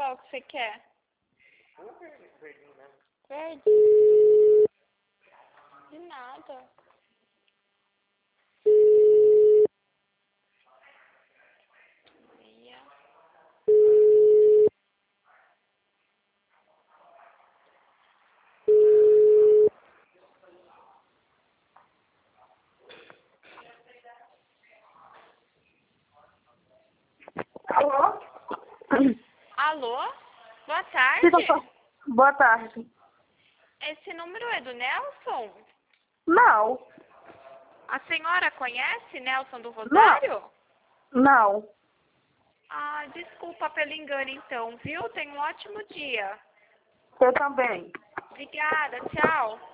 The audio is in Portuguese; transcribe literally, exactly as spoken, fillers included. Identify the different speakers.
Speaker 1: Qual que você quer?
Speaker 2: Um verde, verdinho mesmo.
Speaker 1: Verde? De nada. Meia.
Speaker 3: Alô?
Speaker 1: Alô? Boa tarde.
Speaker 3: Boa tarde.
Speaker 1: Esse número é do Nelson?
Speaker 3: Não.
Speaker 1: A senhora conhece Nelson do Rosário?
Speaker 3: Não.
Speaker 1: Ah, desculpa pelo engano então, viu? Tenha um ótimo dia.
Speaker 3: Eu também.
Speaker 1: Obrigada, tchau.